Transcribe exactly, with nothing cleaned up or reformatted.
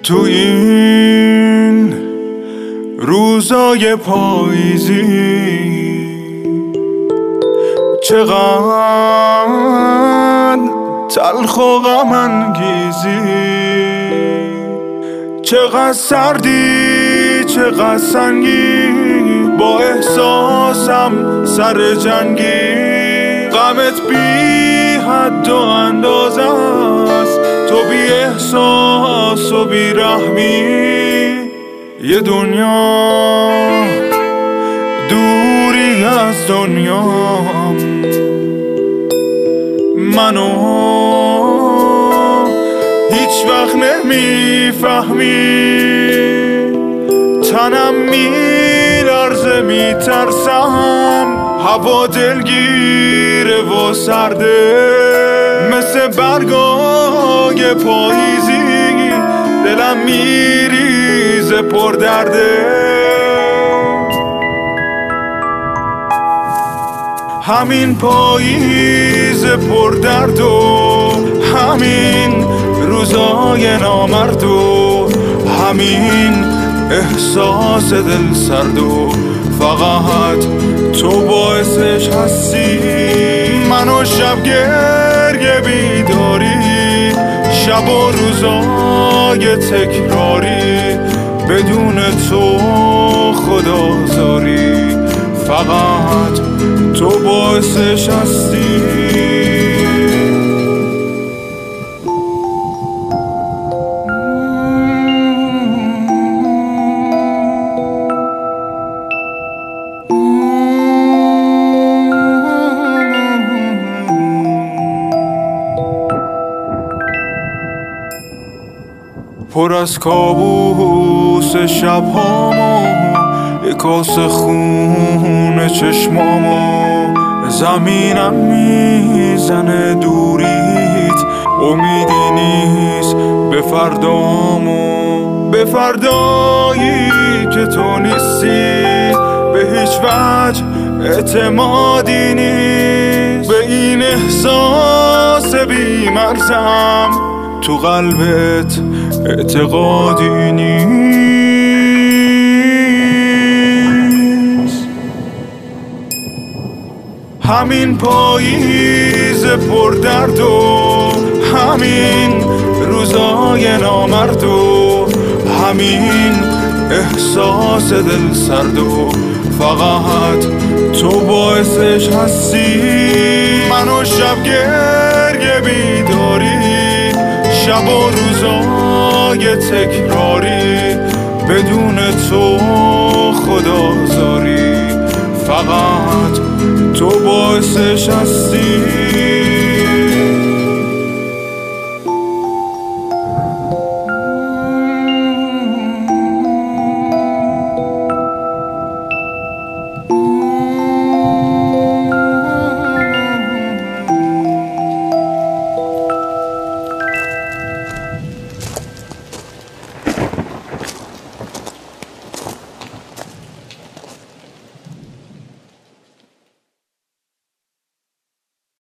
تو این روزای پاییزی چقدر تلخ و غم انگیزی، چقدر سردی چقدر سنگی، با احساسم سر جنگی. غمت بی حد و اندازه است، تو بی احساس و بی رحمی. یه دنیا دوری از دنیام، منو هیچ وقت نمیفهمی. تنم میلرزه میترسم، هوا دلگیره و سرده مثل برگای پاییزی. دلم میریزه پر درده، همین پاییز پر درد و همین روزای نامرد و همین احساس دل سرد و فقط تو باعثش هستی. منو شب گریه بیداری، شب و روزای تکراری، بدون تو خدازاری، فقط تو باعثش هستی. پر از کابوس شبهامو، یک کاسه خون چشمامو، زمینم میزنه دوریت، امیدی نیست به فردامو، به فردایی که تو نیستی، به هیچ وجه اعتمادی نیست. به این احساس بی‌مرزم تو قلبت اعتقادی نیست. همین پاییز پر درد و همین روزای نامرد و همین احساس دل سرد و فقط تو باعثش هستی. منو شب گریه بیداری، شب و روزای تکراری، بدون تو خدازاری، فقط تو باعثش هستی.